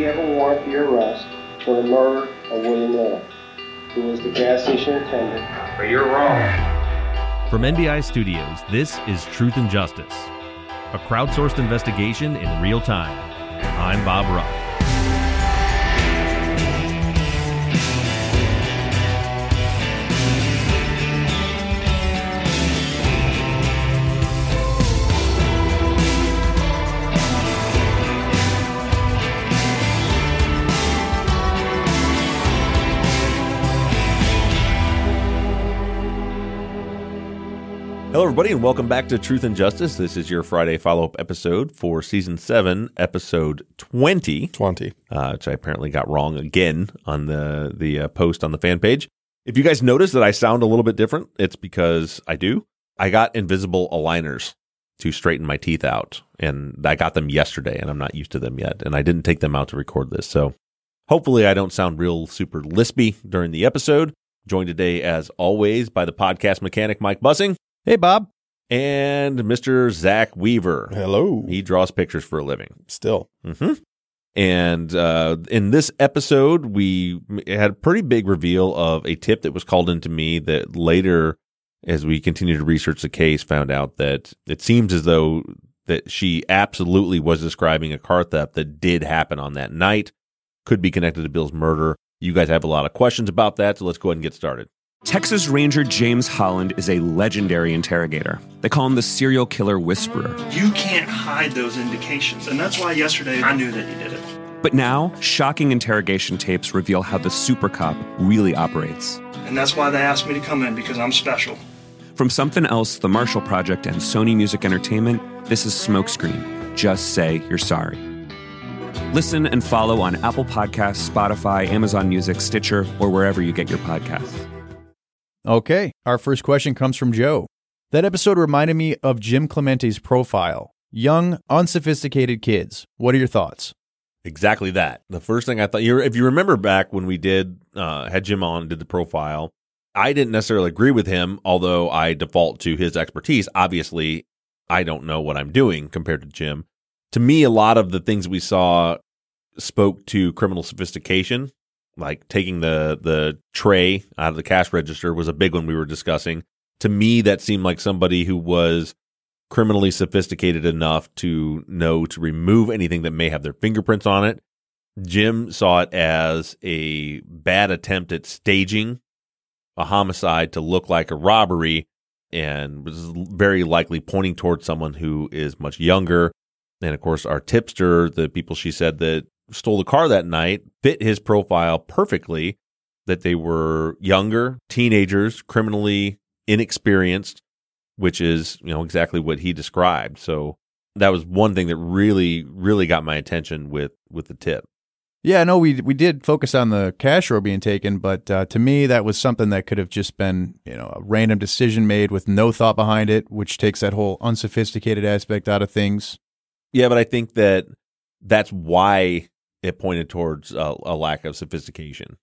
have a warrant for your arrest for the murder of William Little, who was the gas station attendant. But you're wrong. From NBI Studios, this is Truth and Justice, a crowdsourced investigation in real time. I'm Bob Ruff. Hello, everybody, and welcome back to Truth and Justice. This is your Friday follow-up episode for Season 7, Episode 20. Which I apparently got wrong again on the post on the fan page. If you guys notice that I sound a little bit different, it's because I do. I got invisible aligners to straighten my teeth out, and I got them yesterday, and I'm not used to them yet, and I didn't take them out to record this. So hopefully I don't sound real super lispy during the episode. Joined today, as always, by the podcast mechanic, Mike Bussing. Hey, Bob. And Mr. Zach Weaver. Hello. He draws pictures for a living. Still. Mm-hmm. And in this episode, we had a pretty big reveal of a tip that was called into me that later, as we continued to research the case, found out that it seems as though that she absolutely was describing a car theft that did happen on that night. Could be connected to Bill's murder. You guys have a lot of questions about that, so let's go ahead and get started. Texas Ranger James Holland is a legendary interrogator. They call him the serial killer whisperer. You can't hide those indications, and that's why yesterday I knew that you did it. But now, shocking interrogation tapes reveal how the super cop really operates. And that's why they asked me to come in, because I'm special. From Something Else, The Marshall Project, and Sony Music Entertainment, this is Smokescreen. Just say you're sorry. Listen and follow on Apple Podcasts, Spotify, Amazon Music, Stitcher, or wherever you get your podcasts. Okay, our first question comes from Joe. That episode reminded me of Jim Clemente's profile. Young, unsophisticated kids. What are your thoughts? Exactly that. The first thing I thought, if you remember back when we had Jim on and did the profile, I didn't necessarily agree with him, although I default to his expertise. Obviously, I don't know what I'm doing compared to Jim. To me, a lot of the things we saw spoke to criminal sophistication. Like taking the tray out of the cash register was a big one we were discussing. To me, that seemed like somebody who was criminally sophisticated enough to know to remove anything that may have their fingerprints on it. Jim saw it as a bad attempt at staging a homicide to look like a robbery and was very likely pointing towards someone who is much younger. And, of course, our tipster, the people she said that stole the car that night, fit his profile perfectly, that they were younger, teenagers, criminally inexperienced, which is, exactly what he described. So that was one thing that really, really got my attention with the tip. Yeah, no, we did focus on the cash row being taken, but to me, that was something that could have just been, a random decision made with no thought behind it, which takes that whole unsophisticated aspect out of things. Yeah, but I think that's why it pointed towards a lack of sophistication.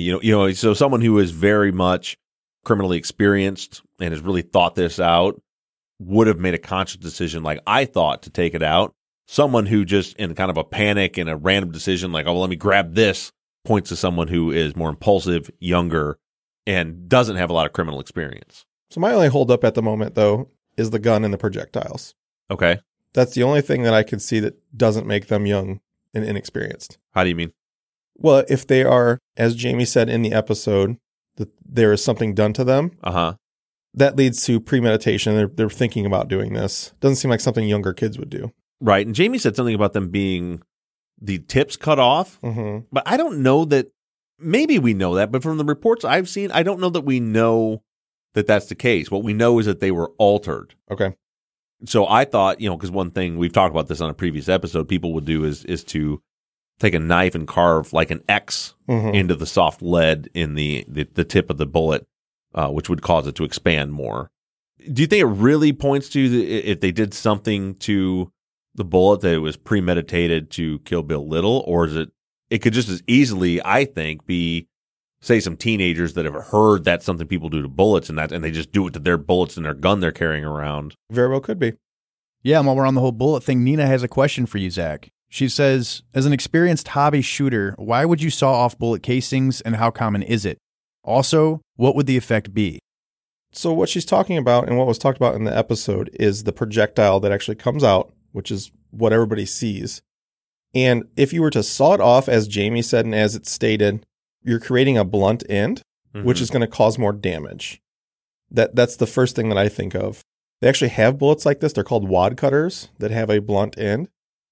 So someone who is very much criminally experienced and has really thought this out would have made a conscious decision like I thought to take it out. Someone who just in kind of a panic and a random decision like, let me grab this, points to someone who is more impulsive, younger, and doesn't have a lot of criminal experience. So my only holdup at the moment, though, is the gun and the projectiles. Okay. That's the only thing that I could see that doesn't make them young and inexperienced. How do you mean? Well, if they are, as Jamie said in the episode, that there is something done to them, that leads to premeditation. They're thinking about doing this. Doesn't seem like something younger kids would do. Right. And Jamie said something about them being the tips cut off. Mm-hmm. But I don't know that, maybe we know that, but from the reports I've seen, I don't know that we know that that's the case. What we know is that they were altered. Okay. So I thought, because one thing we've talked about this on a previous episode, people would do is to take a knife and carve like an X into the soft lead in the tip of the bullet, which would cause it to expand more. Do you think it really points to if they did something to the bullet that it was premeditated to kill Bill Little, or is it could just as easily, I think, be say some teenagers that have heard that's something people do to bullets and they just do it to their bullets and their gun they're carrying around. Very well could be. Yeah, and while we're on the whole bullet thing, Nina has a question for you, Zach. She says, as an experienced hobby shooter, why would you saw off bullet casings and how common is it? Also, what would the effect be? So what she's talking about and what was talked about in the episode is the projectile that actually comes out, which is what everybody sees. And if you were to saw it off, as Jamie said and as it's stated, you're creating a blunt end, which is going to cause more damage. That's the first thing that I think of. They actually have bullets like this. They're called wad cutters that have a blunt end.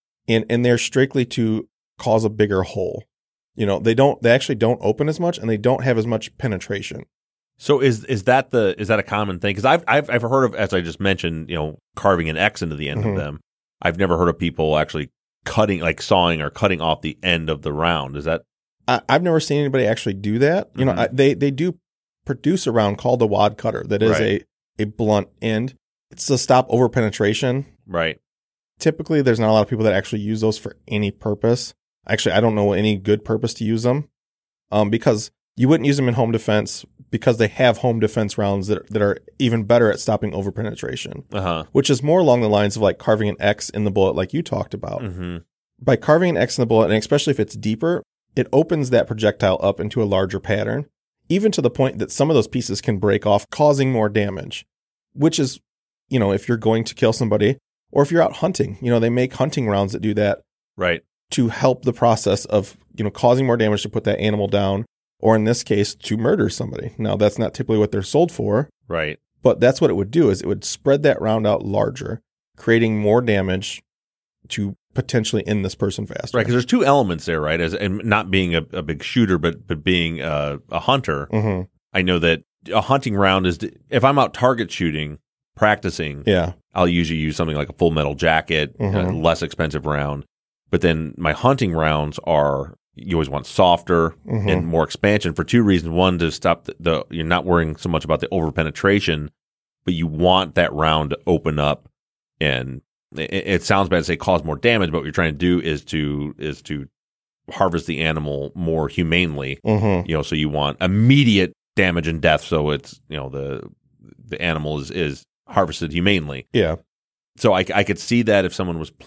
And they're strictly to cause a bigger hole. They actually don't open as much and they don't have as much penetration. So is that a common thing? Because I've heard of, as I just mentioned, carving an X into the end of them. I've never heard of people actually cutting, like sawing or cutting off the end of the round. Is that? I've never seen anybody actually do that. They do produce a round called the wad cutter that is a blunt end. It's to stop over penetration. Right. Typically, there's not a lot of people that actually use those for any purpose. Actually, I don't know any good purpose to use them, because you wouldn't use them in home defense because they have home defense rounds that are even better at stopping over penetration, which is more along the lines of like carving an X in the bullet like you talked about. By carving an X in the bullet, and especially if it's deeper, it opens that projectile up into a larger pattern, even to the point that some of those pieces can break off, causing more damage, which is, if you're going to kill somebody, or if you're out hunting, they make hunting rounds that do that. Right. To help the process of, causing more damage to put that animal down, or in this case, to murder somebody. Now, that's not typically what they're sold for. Right. But that's what it would do, is it would spread that round out larger, creating more damage to potentially end this person faster. Right, because there's two elements there, right? And not being a big shooter, but being a hunter. I know that a hunting round is, if I'm out target shooting, practicing, I'll usually use something like a Full Metal Jacket, a less expensive round. But then my hunting rounds are, you always want softer and more expansion for two reasons. One, to stop you're not worrying so much about the over penetration, but you want that round to open up. And it sounds bad to say cause more damage, but what you're trying to do is to harvest the animal more humanely. So you want immediate damage and death. So it's, the animal is harvested humanely. Yeah. So I could see that if someone was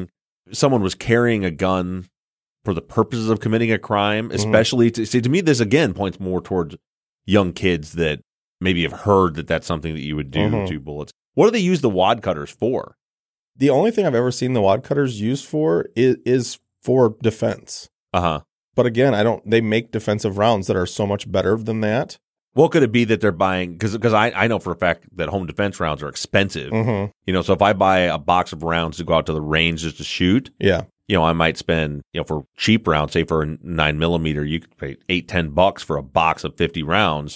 carrying a gun for the purposes of committing a crime, especially to me, this again points more towards young kids that maybe have heard that that's something that you would do to bullets. What do they use the wad cutters for? The only thing I've ever seen the wad cutters used for is for defense. But again, they make defensive rounds that are so much better than that. What could it be that they're buying? Because I know for a fact that home defense rounds are expensive. So if I buy a box of rounds to go out to the range just to shoot, I might spend, for cheap rounds, say for a 9mm, you could pay $8-10 for a box of 50 rounds.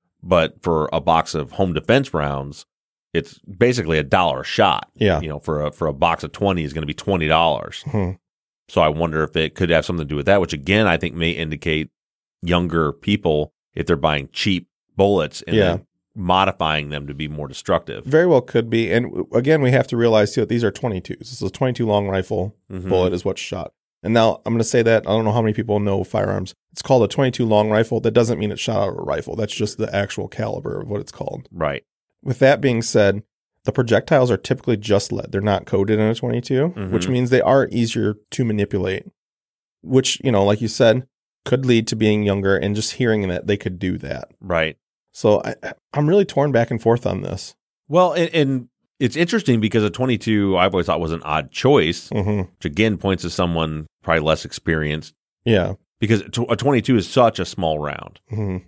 But for a box of home defense rounds, it's basically $1 a shot. For a box of 20 is going to be $20. So I wonder if it could have something to do with that, which again I think may indicate younger people, if they're buying cheap bullets and then modifying them to be more destructive. Very well could be. And again, we have to realize too that these are 22s. This is a 22 long rifle bullet is what's shot. And now I'm going to say that I don't know how many people know firearms. It's called a 22 long rifle. That doesn't mean it's shot out of a rifle. That's just the actual caliber of what it's called. Right. With that being said, the projectiles are typically just lead. They're not coated in a 22, which means they are easier to manipulate, which, like you said, could lead to being younger, and just hearing that they could do that. Right. So I'm really torn back and forth on this. Well, and it's interesting because a 22 I've always thought was an odd choice, which again points to someone probably less experienced. Yeah. Because a 22 is such a small round.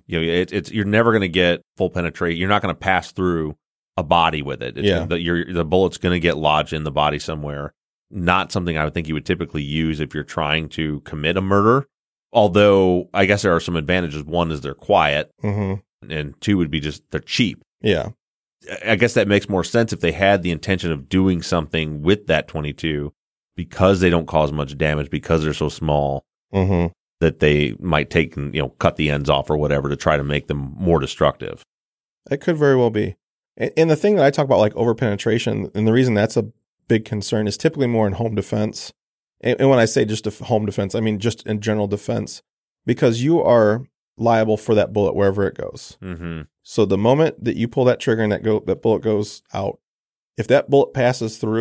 It's you're never going to get full penetration. You're not going to pass through a body with it. The bullet's going to get lodged in the body somewhere. Not something I would think you would typically use if you're trying to commit a murder. Although I guess there are some advantages. One is they're quiet, and two would be just they're cheap. Yeah. I guess that makes more sense if they had the intention of doing something with that 22 because they don't cause much damage, because they're so small that they might take and cut the ends off or whatever to try to make them more destructive. It could very well be. And the thing that I talk about, like over penetration, and the reason that's a big concern is typically more in home defense. And when I say just home defense, I mean just in general defense, because you are liable for that bullet wherever it goes. So the moment that you pull that trigger and that bullet goes out, if that bullet passes through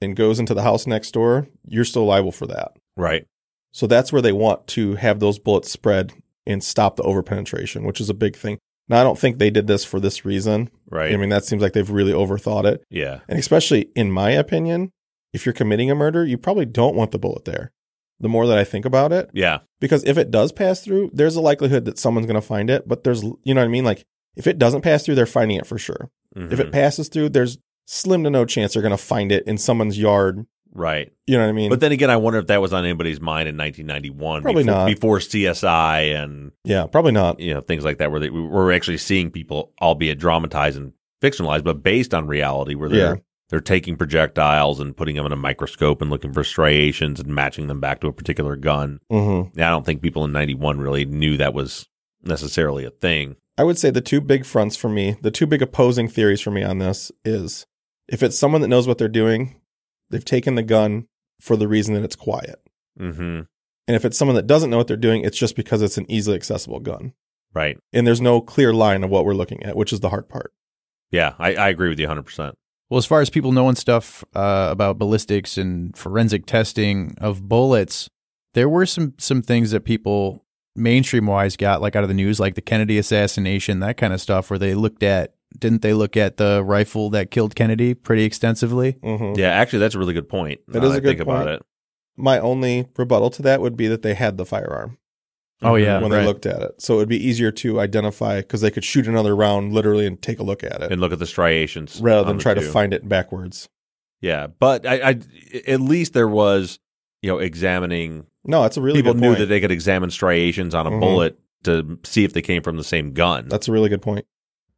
and goes into the house next door, you're still liable for that. Right. So that's where they want to have those bullets spread and stop the overpenetration, which is a big thing. Now, I don't think they did this for this reason. Right. I mean, that seems like they've really overthought it. Yeah. And especially, in my opinion, if you're committing a murder, you probably don't want the bullet there. The more that I think about it. Yeah. Because if it does pass through, there's a likelihood that someone's going to find it. But there's, you know what I mean? Like, if it doesn't pass through, they're finding it for sure. Mhm. If it passes through, there's slim to no chance they're going to find it in someone's yard. Right. You know what I mean? But then again, I wonder if that was on anybody's mind in 1991. Probably not. Before CSI and, Yeah, probably not. you know, things like that, where we're actually seeing people, albeit dramatized and fictionalized, but based on reality, where they're taking projectiles and putting them in a microscope and looking for striations and matching them back to a particular gun. Mm-hmm. I don't think people in 91 really knew that was necessarily a thing. I would say the two big fronts for me, the two big opposing theories for me on this is if it's someone that knows what they're doing, they've taken the gun for the reason that it's quiet. Mm-hmm. And if it's someone that doesn't know what they're doing, it's just because it's an easily accessible gun. Right. And there's no clear line of what we're looking at, which is the hard part. Yeah, I agree with you 100%. Well, as far as people knowing stuff about ballistics and forensic testing of bullets, there were some things that people mainstream-wise got like out of the news, like the Kennedy assassination, that kind of stuff, where didn't they look at the rifle that killed Kennedy pretty extensively? Mm-hmm. Yeah, actually, that's a really good point. That now is a good think about point. it. My only rebuttal to that would be that they had the firearm. Oh, yeah. When they looked at it. So it would be easier to identify because they could shoot another round literally and take a look at it. And look at the striations. Rather on than the try to two. find it backwards. Yeah, but I at least there was, examining. No, that's a really People good knew point. that they could examine striations on a Mhm. bullet to see if they came from the same gun. That's a really good point.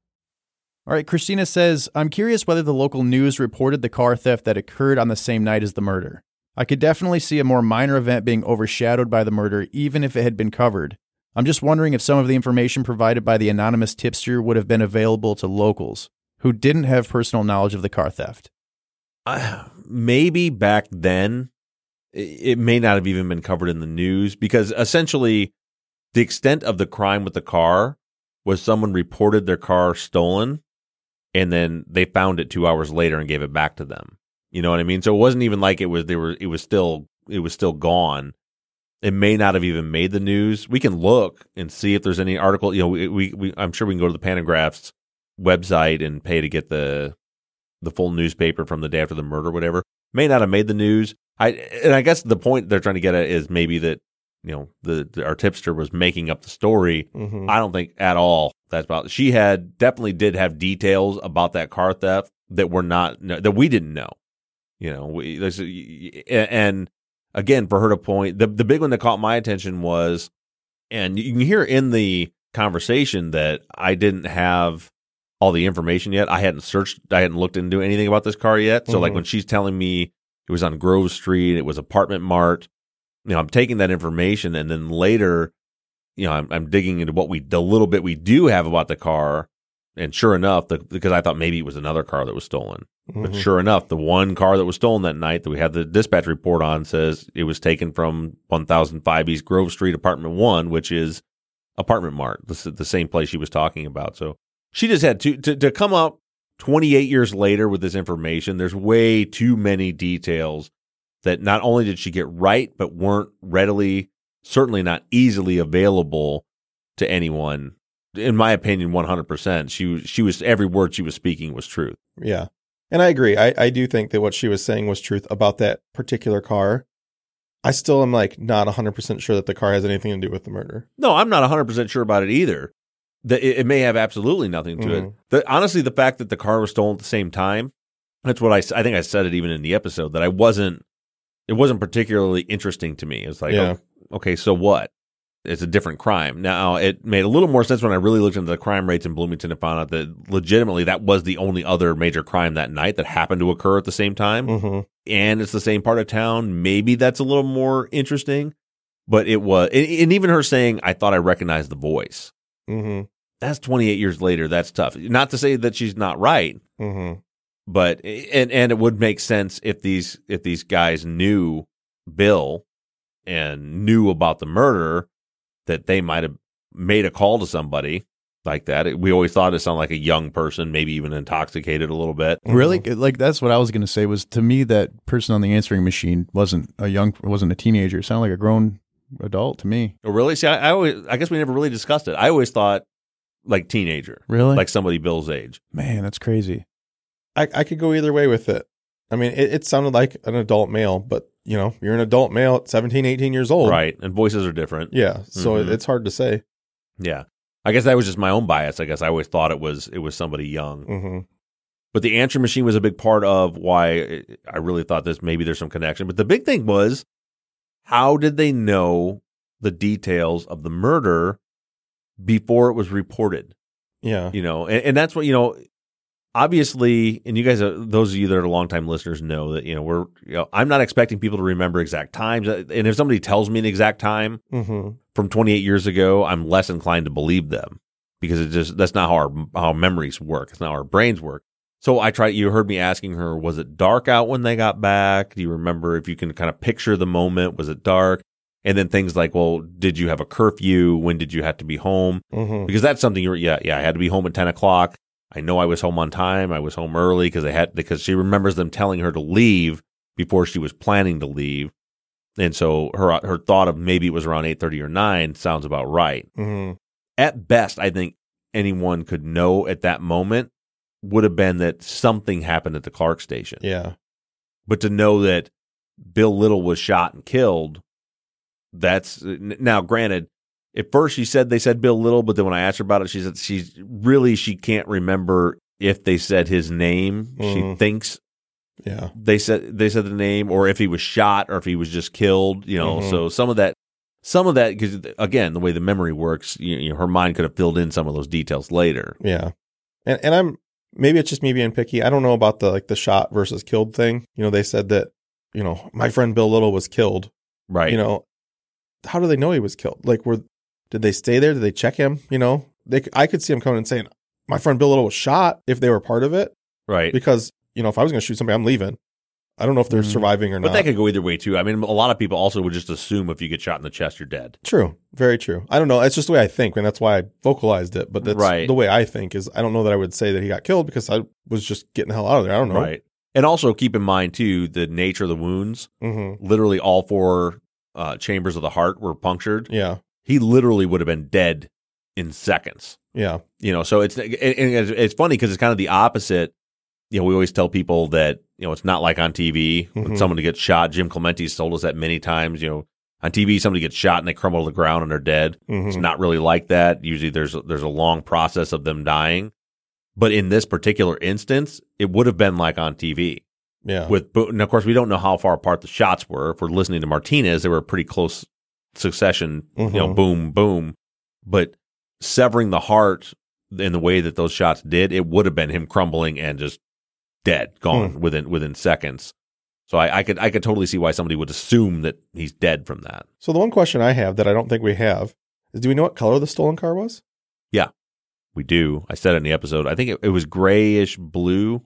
All right, Christina says, I'm curious whether the local news reported the car theft that occurred on the same night as the murder. I could definitely see a more minor event being overshadowed by the murder, even if it had been covered. I'm just wondering if some of the information provided by the anonymous tipster would have been available to locals who didn't have personal knowledge of the car theft. Maybe back then, it may not have even been covered in the news because essentially the extent of the crime with the car was someone reported their car stolen and then they found it 2 hours later and gave it back to them. You know what I mean? So it wasn't even like it was still gone. It may not have even made the news. We can look and see if there's any article. I'm sure we can go to the Pantograph's website and pay to get the full newspaper from the day after the murder, whatever. May not have made the news. I guess the point they're trying to get at is maybe that our tipster was making up the story. Mm-hmm. I don't think at all that's about. She definitely did have details about that car theft that we didn't know. And again, for her to point, the big one that caught my attention was, and you can hear in the conversation that I didn't have all the information yet. I hadn't looked into anything about this car yet. So like when she's telling me it was on Grove Street, it was Apartment Mart, I'm taking that information and then later, I'm digging into the little bit we do have about the car. And sure enough, because I thought maybe it was another car that was stolen. But sure enough, the one car that was stolen that night that we had the dispatch report on says it was taken from 1005 East Grove Street, Apartment 1, which is Apartment Mart, the same place she was talking about. So she just had to come up 28 years later with this information. There's way too many details that not only did she get right, but weren't readily, certainly not easily available to anyone. In my opinion, 100%. She was every word she was speaking was truth. Yeah. And I agree. I do think that what she was saying was truth about that particular car. I still am not 100% sure that the car has anything to do with the murder. No, I'm not 100% sure about it either. It may have absolutely nothing to it. Honestly, the fact that the car was stolen at the same time, that's what I think I said it even in the episode, that it wasn't particularly interesting to me. It's like, okay, so what? It's a different crime. Now, it made a little more sense when I really looked into the crime rates in Bloomington and found out that legitimately that was the only other major crime that night that happened to occur at the same time. Mm-hmm. And it's the same part of town. Maybe that's a little more interesting. But it was, and even her saying, I thought I recognized the voice. Mm-hmm. That's 28 years later. That's tough. Not to say that she's not right, Mm-hmm. but, and it would make sense if these guys knew Bill and knew about the murder, that they might have made a call to somebody like that. We always thought it sounded like a young person, maybe even intoxicated a little bit. Really? Like, that's what I was going to say, was to me that person on the answering machine wasn't a teenager. It sounded like a grown adult to me. Oh, really? See, I guess we never really discussed it. I always thought like teenager. Really? Like somebody Bill's age. Man, that's crazy. I could go either way with it. I mean, it sounded like an adult male, but you're an adult male at 17, 18 years old. Right. And voices are different. Yeah. So Mhm. it's hard to say. Yeah. I guess that was just my own bias. I guess I always thought it was somebody young. Mm-hmm. But the answering machine was a big part of why I really thought maybe there's some connection. But the big thing was, how did they know the details of the murder before it was reported? Yeah. And that's what, obviously, and you guys, those of you that are longtime listeners know that, I'm not expecting people to remember exact times. And if somebody tells me an exact time Mm-hmm. from 28 years ago, I'm less inclined to believe them because that's not how how memories work. It's not how our brains work. So you heard me asking her, was it dark out when they got back? Do you remember if you can kind of picture the moment? Was it dark? And then things like, well, did you have a curfew? When did you have to be home? Mm-hmm. Because that's something I had to be home at 10 o'clock. I know I was home on time. I was home early because she remembers them telling her to leave before she was planning to leave. And so her thought of maybe it was around 8:30 or 9 sounds about right. Mm-hmm. At best, I think anyone could know at that moment would have been that something happened at the Clark station. Yeah. But to know that Bill Little was shot and killed, now granted, at first they said Bill Little, but then when I asked her about it, she said she can't remember if they said his name. She thinks they said the name, or if he was shot, or if he was just killed. So some of that, because again, the way the memory works, her mind could have filled in some of those details later. Yeah, and maybe it's just me being picky. I don't know about the shot versus killed thing. They said that my friend Bill Little was killed. Right. How do they know he was killed? Like, did they stay there? Did they check him? I could see him coming and saying, my friend Bill Little was shot, if they were part of it. Right. Because, if I was going to shoot somebody, I'm leaving. I don't know if they're surviving or not. But that could go either way, too. I mean, a lot of people also would just assume if you get shot in the chest, you're dead. True. Very true. I don't know. It's just the way I think, and that's why I vocalized it. But that's right. The way I think is I don't know that I would say that he got killed because I was just getting the hell out of there. I don't know. Right. And also keep in mind, too, the nature of the wounds. Mm-hmm. Literally all 4 chambers of the heart were punctured. Yeah. He literally would have been dead in seconds. Yeah. So it's funny because it's kind of the opposite. We always tell people that, it's not like on TV when someone gets shot. Jim Clementi's told us that many times. On TV, somebody gets shot and they crumble to the ground and they're dead. Mm-hmm. It's not really like that. Usually there's a long process of them dying. But in this particular instance, it would have been like on TV. Yeah. And of course, we don't know how far apart the shots were. If we're listening to Martinez, they were a pretty close succession, boom, boom. But severing the heart in the way that those shots did, it would have been him crumbling and just dead, gone within seconds. So I could totally see why somebody would assume that he's dead from that. So the one question I have that I don't think we have is, do we know what color the stolen car was? Yeah, we do. I said it in the episode. I think it was grayish blue.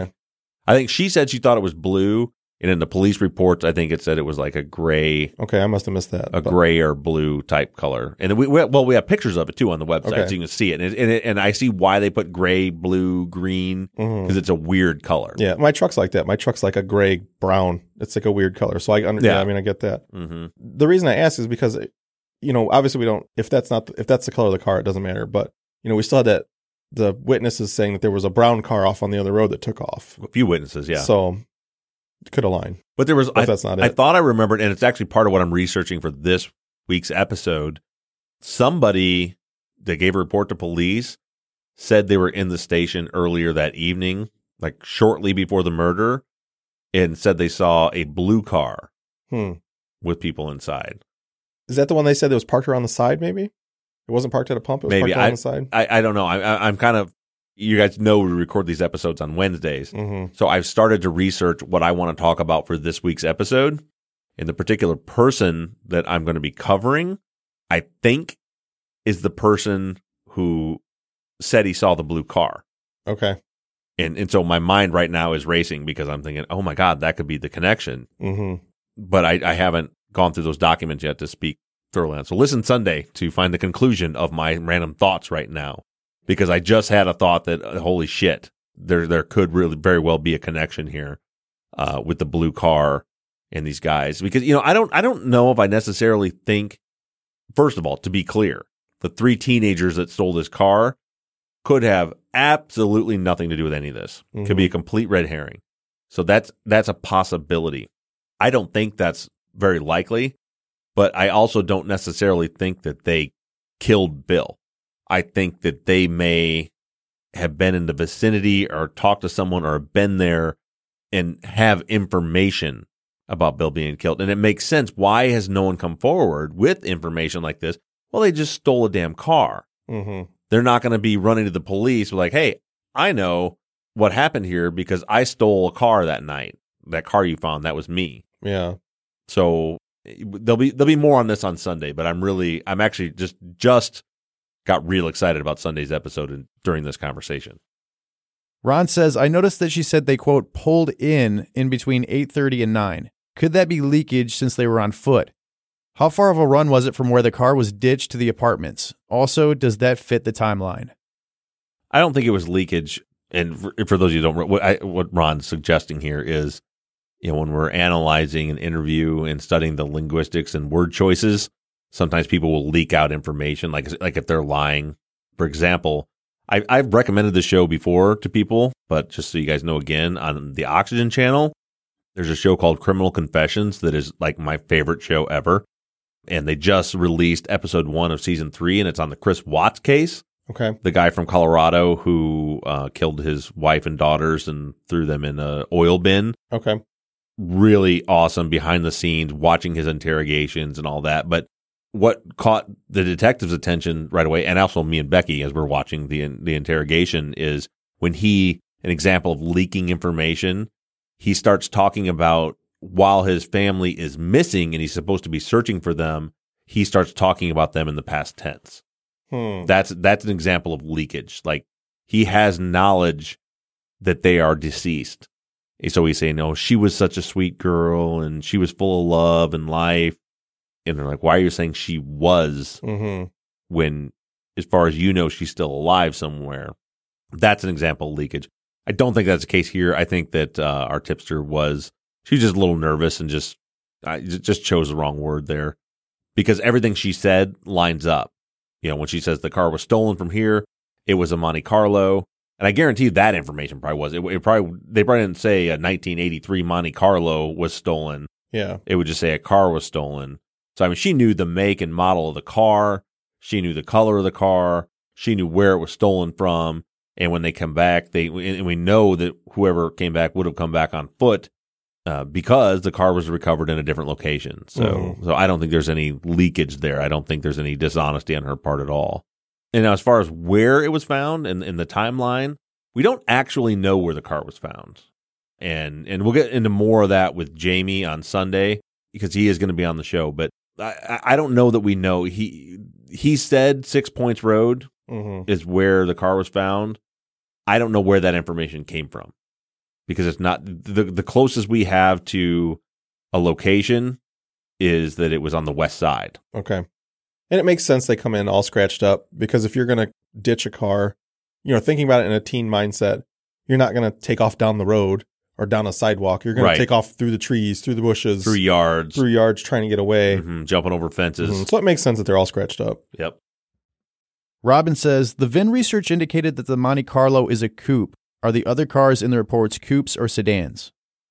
I think she said she thought it was blue, and in the police reports, I think it said it was like a gray. Okay, I must have missed that. Gray or blue type color, and then we have pictures of it too on the website, Okay. so you can see it. And I see why they put gray, blue, green because it's a weird color. Yeah, my truck's like that. My truck's like a gray brown. It's like a weird color. So I get that. Mm-hmm. The reason I ask is because, obviously we don't. If that's the color of the car, it doesn't matter. But we still had that. The witnesses saying that there was a brown car off on the other road that took off. A few witnesses, yeah. So could align. But there was. That's not it. I thought I remembered, and it's actually part of what I'm researching for this week's episode. Somebody that gave a report to police said they were in the station earlier that evening, like shortly before the murder, and said they saw a blue car with people inside. Is that the one they said that was parked around the side? Maybe it wasn't parked at a pump. It was Maybe parked around the side. I don't know. I'm kind of. You guys know we record these episodes on Wednesdays. Mm-hmm. So I've started to research what I want to talk about for this week's episode. And the particular person that I'm going to be covering, I think, is the person who said he saw the blue car. Okay. And so my mind right now is racing because I'm thinking, oh my God, that could be the connection. Mm-hmm. But I haven't gone through those documents yet to speak thoroughly on. So listen Sunday to find the conclusion of my random thoughts right now. because I just had a thought that holy shit, there could really very well be a connection here with the blue car and these guys, because I don't know if I necessarily think, first of all, to be clear, the 3 teenagers that stole this car could have absolutely nothing to do with any of this. Mm-hmm. Could be a complete red herring. So that's a possibility. I don't think that's very likely, but I also don't necessarily think that they killed Bill. I think that they may have been in the vicinity or talked to someone or been there and have information about Bill being killed. And it makes sense. Why has no one come forward with information like this? Well, they just stole a damn car. Mm-hmm. They're not going to be running to the police like, hey, I know what happened here because I stole a car that night. That car you found, that was me. Yeah. So there'll be more on this on Sunday, but I'm actually just got real excited about Sunday's episode during this conversation. Ron says, I noticed that she said they, quote, pulled in between 8:30 and 9. Could that be leakage since they were on foot? How far of a run was it from where the car was ditched to the apartments? Also, does that fit the timeline? I don't think it was leakage. And for those of you who don't, what Ron's suggesting here is, when we're analyzing an interview and studying the linguistics and word choices, sometimes people will leak out information, like if they're lying. For example, I've recommended the show before to people, but just so you guys know, again, on the Oxygen channel, there's a show called Criminal Confessions that is like my favorite show ever. And they just released episode 1 of season 3, and it's on the Chris Watts case. Okay. The guy from Colorado who killed his wife and daughters and threw them in an oil bin. Okay. Really awesome behind the scenes, watching his interrogations and all that. But what caught the detective's attention right away, and also me and Becky as we're watching the interrogation, is when an example of leaking information, he starts talking about while his family is missing and he's supposed to be searching for them, he starts talking about them in the past tense. That's an example of leakage. Like, he has knowledge that they are deceased. So he's saying, no, she was such a sweet girl and she was full of love and life. And they're like, why are you saying she was when, as far as you know, she's still alive somewhere? That's an example of leakage. I don't think that's the case here. I think that our tipster she was just a little nervous and just chose the wrong word there, because everything she said lines up. When she says the car was stolen from here, it was a Monte Carlo. And I guarantee that information probably was. They probably didn't say a 1983 Monte Carlo was stolen. Yeah. It would just say a car was stolen. So, I mean, she knew the make and model of the car. She knew the color of the car. She knew where it was stolen from. And when they come back, and we know that whoever came back would have come back on foot because the car was recovered in a different location. So I don't think there's any leakage there. I don't think there's any dishonesty on her part at all. And now, as far as where it was found in the timeline, we don't actually know where the car was found. And we'll get into more of that with Jamie on Sunday, because he is going to be on the show. But I don't know that we know. He said 6 Points Road is where the car was found. I don't know where that information came from, because it's not the closest we have to a location is that it was on the west side. Okay. And it makes sense they come in all scratched up, because if you're going to ditch a car, thinking about it in a teen mindset, you're not going to take off down the road or down a sidewalk. You're going to take off through the trees, through the bushes, through yards trying to get away, jumping over fences. So it makes sense that they're all scratched up. Yep. Robin says, the VIN research indicated that the Monte Carlo is a coupe. Are the other cars in the reports coupes or sedans?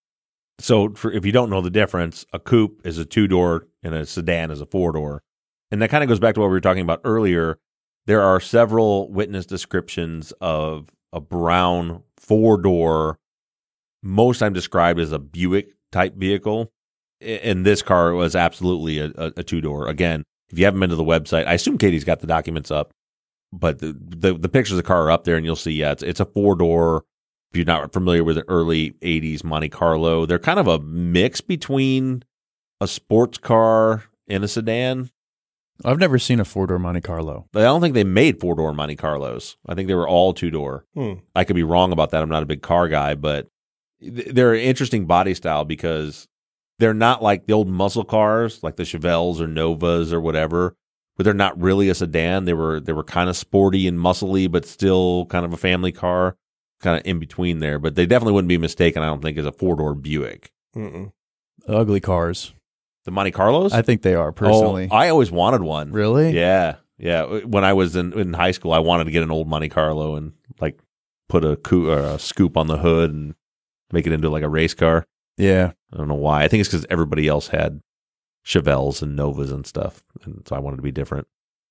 So if you don't know the difference, a coupe is a 2-door and a sedan is a 4-door. And that kind of goes back to what we were talking about earlier. There are several witness descriptions of a brown 4-door, most time described as a Buick type vehicle. And this car was absolutely a 2-door. Again, if you haven't been to the website, I assume Katie's got the documents up, but the pictures of the car are up there, and you'll see, it's a 4-door. If you're not familiar with the early 80s Monte Carlo, they're kind of a mix between a sports car and a sedan. I've never seen a 4-door Monte Carlo. But I don't think they made 4-door Monte Carlos. I think they were all 2-door. I could be wrong about that. I'm not a big car guy, but they're an interesting body style, because they're not like the old muscle cars, like the Chevelles or Novas or whatever, but they're not really a sedan. They were kind of sporty and muscly, but still kind of a family car, kind of in between there. But they definitely wouldn't be mistaken, I don't think, as a 4-door Buick. Mm-mm. Ugly cars. The Monte Carlos? I think they are, personally. Oh, I always wanted one. Really? Yeah. When I was in high school, I wanted to get an old Monte Carlo and like put a scoop on the hood and make it into like a race car. Yeah. I don't know why. I think it's because everybody else had Chevelles and Novas and stuff, and so I wanted to be different.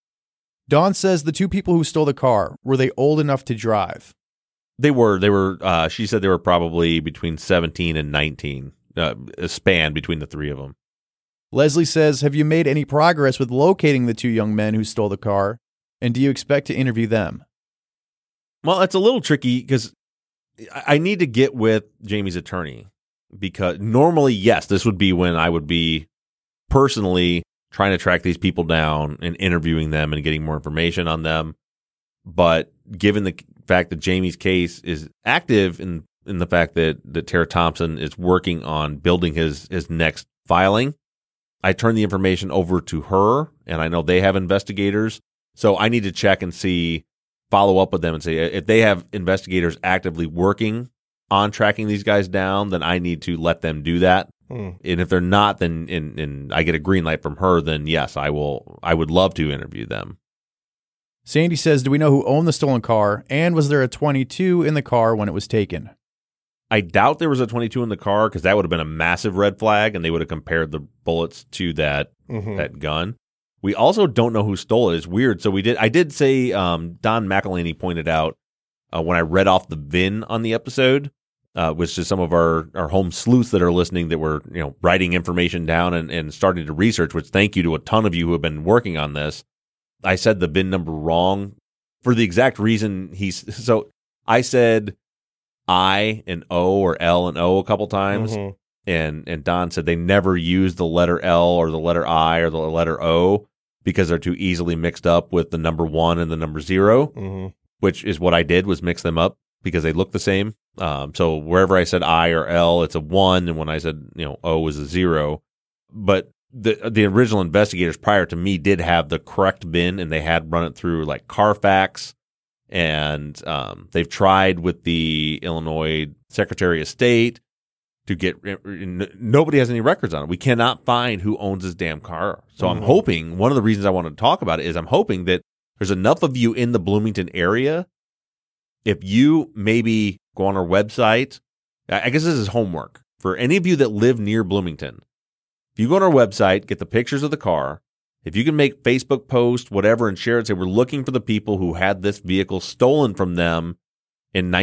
Dawn says the two people who stole the car, were they old enough to drive? They were. She said they were probably between 17 and 19. A span between the three of them. Leslie says, have you made any progress with locating the two young men who stole the car? And do you expect to interview them? Well, it's a little tricky because I need to get with Jamie's attorney, because normally, yes, this would be when I would be personally trying to track these people down and interviewing them and getting more information on them. But given the fact that Jamie's case is active in the fact that Tara Thompson is working on building his next filing, I turn the information over to her, and I know they have investigators. So I need to check and follow up with them and say, if they have investigators actively working on tracking these guys down, then I need to let them do that. And if they're not, then and I get a green light from her, then yes, I would love to interview them. Sandy says, do we know who owned the stolen car, and was there a .22 in the car when it was taken? I doubt there was a .22 in the car, because that would have been a massive red flag, and they would have compared the bullets to that gun. We also don't know who stole it. It's weird. So I did say, Don McElhaney pointed out when I read off the VIN on the episode, which is some of our home sleuths that are listening that were writing information down and starting to research, which thank you to a ton of you who have been working on this. I said the VIN number wrong for the exact reason so I said I and O or L and O a couple times. And Don said they never use the letter L or the letter I or the letter O because they're too easily mixed up with the number 1 and the number 0, which is what I did, was mix them up because they look the same. So wherever I said I or L, it's a 1. And when I said, O is a 0. But the original investigators prior to me did have the correct VIN, and they had run it through like Carfax. And they've tried with the Illinois Secretary of State to get nobody has any records on it. We cannot find who owns this damn car. So I'm hoping, one of the reasons I want to talk about it is I'm hoping that there's enough of you in the Bloomington area. If you maybe go on our website, I guess this is homework for any of you that live near Bloomington. If you go on our website, get the pictures of the car, if you can make Facebook posts, whatever, and share it, say we're looking for the people who had this vehicle stolen from them in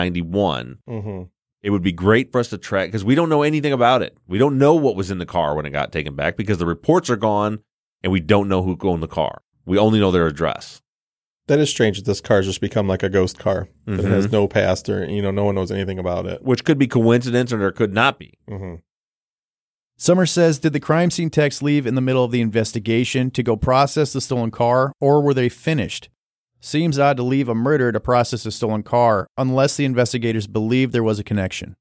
1991. It would be great for us to track, because we don't know anything about it. We don't know what was in the car when it got taken back because the reports are gone and we don't know who owned the car. We only know their address. That is strange that this car's just become like a ghost car. That it has no past, or, no one knows anything about it. Which could be coincidence, or there could not be. Summer says, did the crime scene techs leave in the middle of the investigation to go process the stolen car, or were they finished? Seems odd to leave a murder to process a stolen car, unless the investigators believed there was a connection.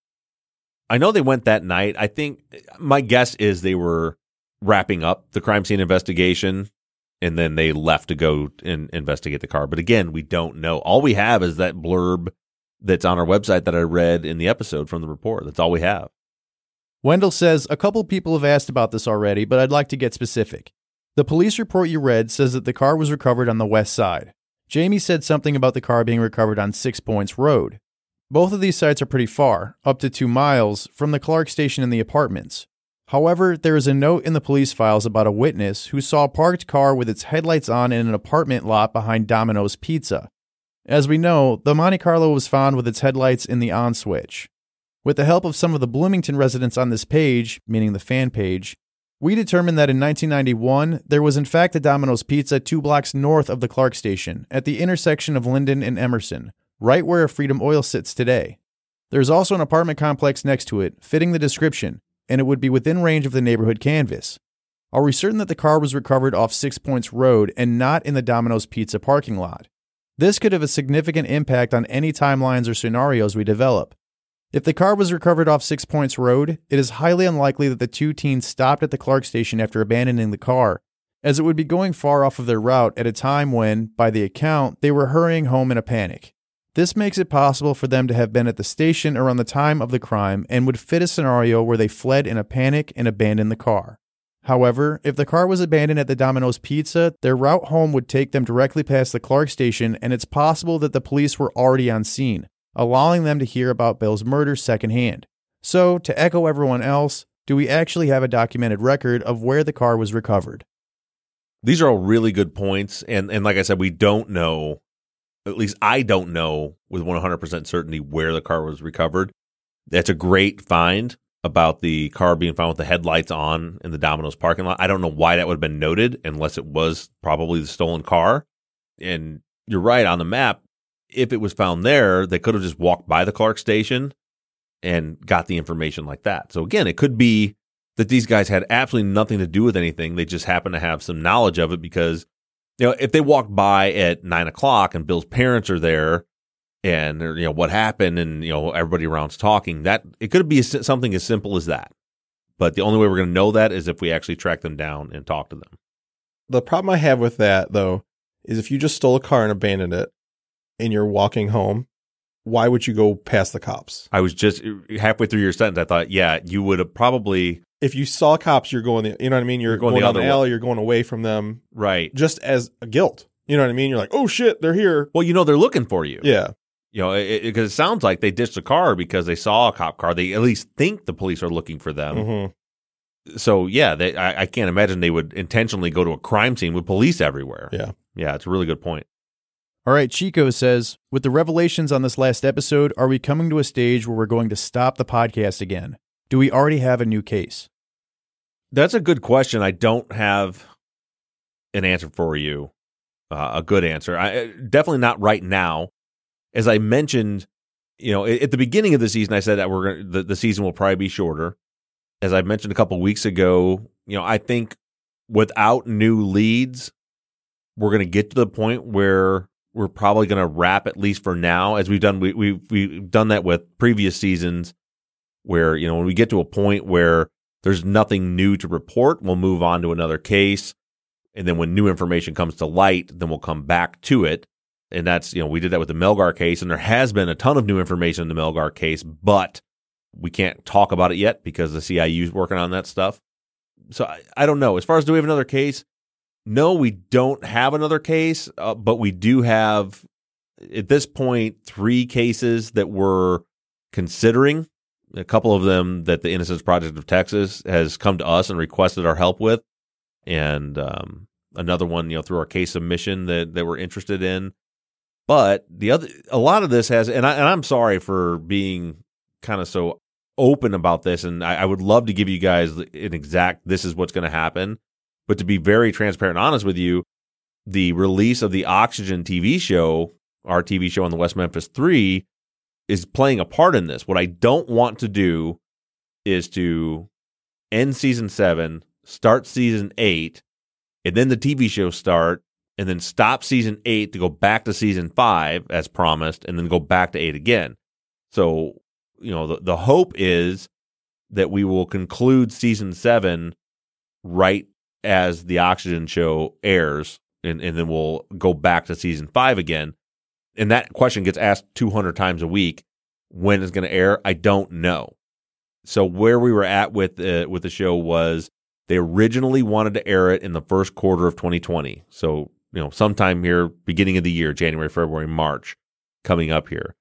I know they went that night. I think my guess is they were wrapping up the crime scene investigation, and then they left to go and investigate the car. But again, we don't know. All we have is that blurb that's on our website that I read in the episode from the report. That's all we have. Wendell says, a couple people have asked about this already, but I'd like to get specific. The police report you read says that the car was recovered on the west side. Jamie said something about the car being recovered on 6 Points Road. Both of these sites are pretty far, up to 2 miles, from the Clark station and the apartments. However, there is a note in the police files about a witness who saw a parked car with its headlights on in an apartment lot behind Domino's Pizza. As we know, the Monte Carlo was found with its headlights in the on switch. With the help of some of the Bloomington residents on this page, meaning the fan page, we determined that in 1991, there was in fact a Domino's Pizza 2 blocks north of the Clark station, at the intersection of Linden and Emerson, right where Freedom Oil sits today. There's also an apartment complex next to it, fitting the description, and it would be within range of the neighborhood canvas. Are we certain that the car was recovered off 6 Points Road and not in the Domino's Pizza parking lot? This could have a significant impact on any timelines or scenarios we develop. If the car was recovered off 6 Points Road, it is highly unlikely that the two teens stopped at the Clark station after abandoning the car, as it would be going far off of their route at a time when, by the account, they were hurrying home in a panic. This makes it possible for them to have been at the station around the time of the crime and would fit a scenario where they fled in a panic and abandoned the car. However, if the car was abandoned at the Domino's Pizza, their route home would take them directly past the Clark station, and it's possible that the police were already on scene, allowing them to hear about Bill's murder secondhand. So, to echo everyone else, do we actually have a documented record of where the car was recovered? These are all really good points, and like I said, we don't know, at least I don't know with 100% certainty where the car was recovered. That's a great find about the car being found with the headlights on in the Domino's parking lot. I don't know why that would have been noted unless it was probably the stolen car. And you're right, on the map, if it was found there, they could have just walked by the Clark station and got the information like that. So again, it could be that these guys had absolutely nothing to do with anything. They just happen to have some knowledge of it because, you know, if they walked by at 9 o'clock and Bill's parents are there and, you know, what happened and, you know, everybody around's talking, that it could be something as simple as that. But the only way we're going to know that is if we actually track them down and talk to them. The problem I have with that, though, is if you just stole a car and abandoned it and you're walking home, why would you go past the cops? I was just halfway through your sentence. I thought, yeah, you would have probably. If you saw cops, you're going, you know what I mean? You're going down the alley, you're going away from them. Right. Just as a guilt. You know what I mean? You're like, oh shit, they're here. Well, you know, they're looking for you. Yeah. You know, because it sounds like they ditched the car because they saw a cop car. They at least think the police are looking for them. Mm-hmm. So, yeah, I can't imagine they would intentionally go to a crime scene with police everywhere. Yeah. Yeah, it's a really good point. All right, Chico says, with the revelations on this last episode, are we coming to a stage where we're going to stop the podcast again? Do we already have a new case? That's a good question. I don't have an answer for you, a good answer. Definitely not right now. As I mentioned, you know, at the beginning of the season, I said that the season will probably be shorter. As I mentioned a couple weeks ago, you know, I think without new leads, we're going to get to the point where we're probably going to wrap, at least for now, as we've done. We've done that with previous seasons, where, you know, when we get to a point where there's nothing new to report, we'll move on to another case, and then when new information comes to light, then we'll come back to it. And that's, you know, we did that with the Melgar case, and there has been a ton of new information in the Melgar case, but we can't talk about it yet because the CIU is working on that stuff. So I don't know. As far as do we have another case? No, we don't have another case, but we do have, at this point, 3 cases that we're considering. A couple of them that the Innocence Project of Texas has come to us and requested our help with, and another one, you know, through our case submission that we're interested in. But a lot of this has, and I'm sorry for being kind of so open about this, and I would love to give you guys an exact, this is what's going to happen. But to be very transparent and honest with you, the release of the Oxygen TV show, our TV show on the West Memphis 3, is playing a part in this. What I don't want to do is to end season 7, start season 8, and then the TV show start, and then stop season 8 to go back to season 5 as promised, and then go back to 8 again. So, you know, the hope is that we will conclude season 7 right as the Oxygen show airs, and then we'll go back to season 5 again. And that question gets asked 200 times a week. When it's going to air, I don't know. So where we were at with the show was they originally wanted to air it in the first quarter of 2020. So, you know, sometime here, beginning of the year, January, February, March, coming up here.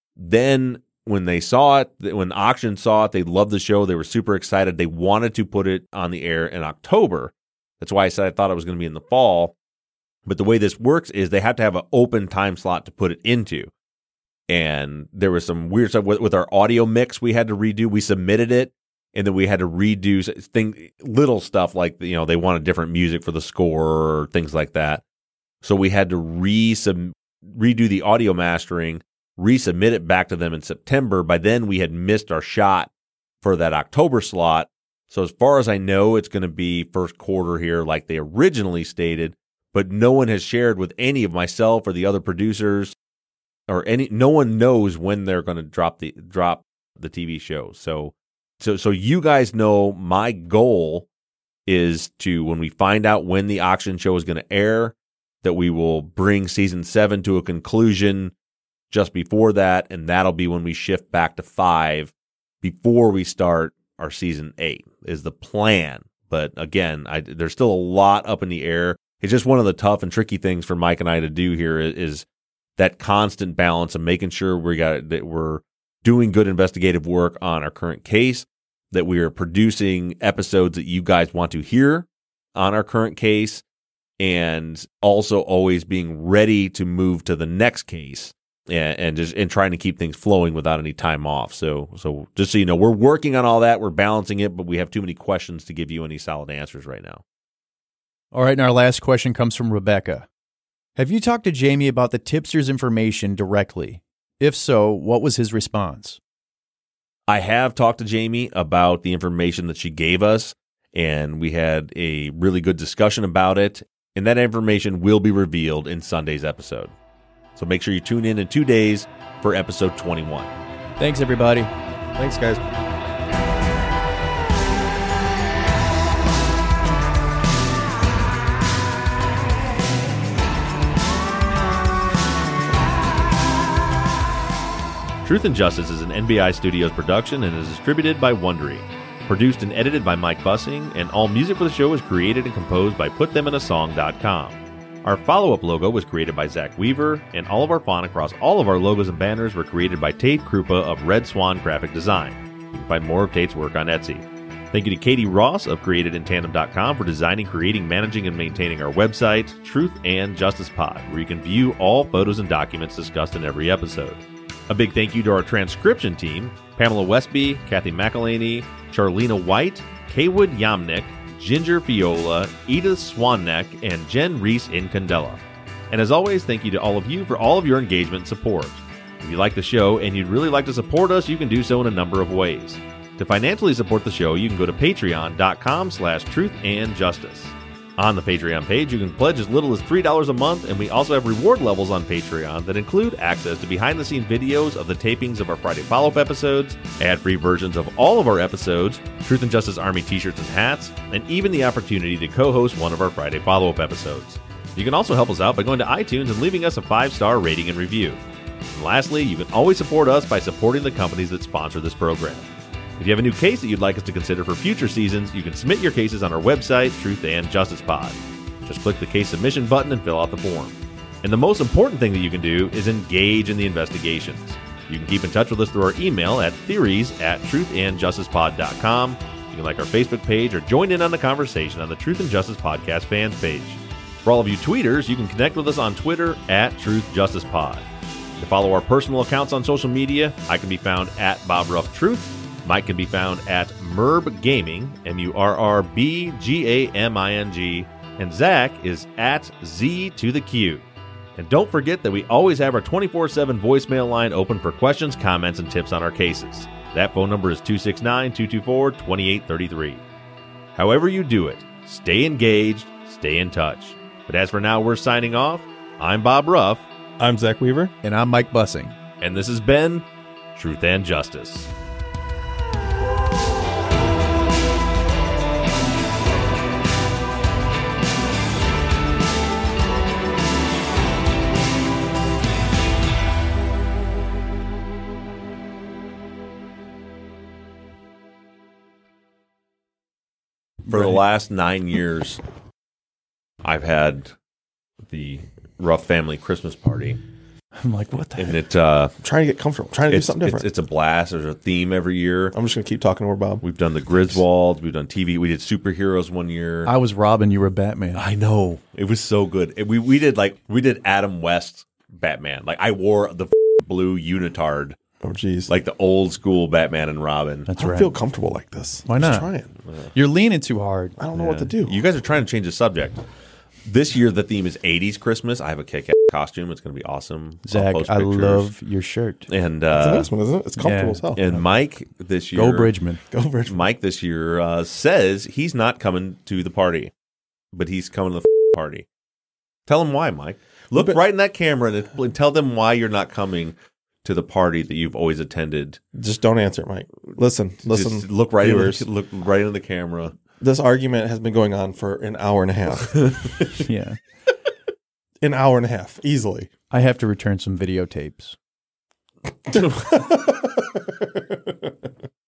Then when they saw it, when Oxygen saw it, they loved the show. They were super excited. They wanted to put it on the air in October. That's why I said I thought it was going to be in the fall. But the way this works is they have to have an open time slot to put it into. And there was some weird stuff with our audio mix we had to redo. We submitted it, and then we had to redo little stuff like, you know, they wanted different music for the score or things like that. So we had to redo the audio mastering, resubmit it back to them in September. By then, we had missed our shot for that October slot. So as far as I know, it's going to be first quarter here like they originally stated, but no one has shared with any of myself or the other producers or no one knows when they're going to drop the TV show. So you guys know my goal is to, when we find out when the auction show is going to air, that we will bring season 7 to a conclusion just before that, and that'll be when we shift back to 5 before we start our season 8 is the plan. But again, there's still a lot up in the air. It's just one of the tough and tricky things for Mike and I to do here is that constant balance of making sure that we're doing good investigative work on our current case, that we are producing episodes that you guys want to hear on our current case, and also always being ready to move to the next case and trying to keep things flowing without any time off. So just so you know, we're working on all that. We're balancing it, but we have too many questions to give you any solid answers right now. All right, and our last question comes from Rebecca. Have you talked to Jamie about the tipster's information directly? If so, what was his response? I have talked to Jamie about the information that she gave us, and we had a really good discussion about it, and that information will be revealed in Sunday's episode. So make sure you tune in 2 days for episode 21. Thanks, everybody. Thanks, guys. Truth and Justice is an NBI Studios production and is distributed by Wondery. Produced and edited by Mike Bussing, and all music for the show is created and composed by PutThemInASong.com. Our follow-up logo was created by Zach Weaver, and all of our font across all of our logos and banners were created by Tate Krupa of Red Swan Graphic Design. You can find more of Tate's work on Etsy. Thank you to Katie Ross of CreatedInTandem.com for designing, creating, managing, and maintaining our website, Truth and Justice Pod, where you can view all photos and documents discussed in every episode. A big thank you to our transcription team, Pamela Westby, Kathy McElhaney, Charlena White, Kaywood Yamnick, Ginger Fiola, Edith Swanneck, and Jen Reese in Candela. And as always, thank you to all of you for all of your engagement and support. If you like the show and you'd really like to support us, you can do so in a number of ways. To financially support the show, you can go to patreon.com/truthandjustice. On the Patreon page, you can pledge as little as $3 a month, and we also have reward levels on Patreon that include access to behind-the-scenes videos of the tapings of our Friday follow-up episodes, ad-free versions of all of our episodes, Truth and Justice Army t-shirts and hats, and even the opportunity to co-host one of our Friday follow-up episodes. You can also help us out by going to iTunes and leaving us a 5-star rating and review. And lastly, you can always support us by supporting the companies that sponsor this program. If you have a new case that you'd like us to consider for future seasons, you can submit your cases on our website, Truth and Justice Pod. Just click the case submission button and fill out the form. And the most important thing that you can do is engage in the investigations. You can keep in touch with us through our email at theories@truthandjusticepod.com. You can like our Facebook page or join in on the conversation on the Truth and Justice Podcast fans page. For all of you tweeters, you can connect with us on Twitter @TruthJusticePod. To follow our personal accounts on social media, I can be found at BobRuffTruth. Mike can be found at Murb Gaming, MURRBGAMING, and Zach is at Z2TheQ. And don't forget that we always have our 24/7 voicemail line open for questions, comments, and tips on our cases. That phone number is 269-224-2833. However you do it, stay engaged, stay in touch. But as for now, we're signing off. I'm Bob Ruff. I'm Zach Weaver. And I'm Mike Bussing. And this has been Truth and Justice. For the last 9 years, I've had the Ruff family Christmas party. I'm like, what the heck? And it, I'm trying to get comfortable. I'm trying to do something different. It's a blast. There's a theme every year. I'm just going to keep talking over Bob. We've done the Griswolds. We've done TV. We did superheroes one year. I was Robin. You were Batman. I know. It was so good. We did Adam West Batman. Like, I wore the blue unitard. Oh, geez. Like the old school Batman and Robin. That's I don't right. feel comfortable like this. Why I'm not? just trying. You're leaning too hard. I don't know what to do. You guys are trying to change the subject. This year, the theme is 80s Christmas. I have a kick-ass costume. It's going to be awesome. Zach, I'll post I pictures. love your shirt. And It's a nice one, isn't it? It's comfortable yeah. as hell. and Mike this year. Go Bridgman. Go Bridgman. Mike this year says he's not coming to the party, but he's coming to the party. Tell him why, Mike. Look right in that camera and tell them why you're not coming to the party that you've always attended. Just don't answer it, Mike. Listen. Just look right viewers. look right into the camera. This argument has been going on for an hour and a half. Yeah. An hour and a half, easily. I have to return some videotapes.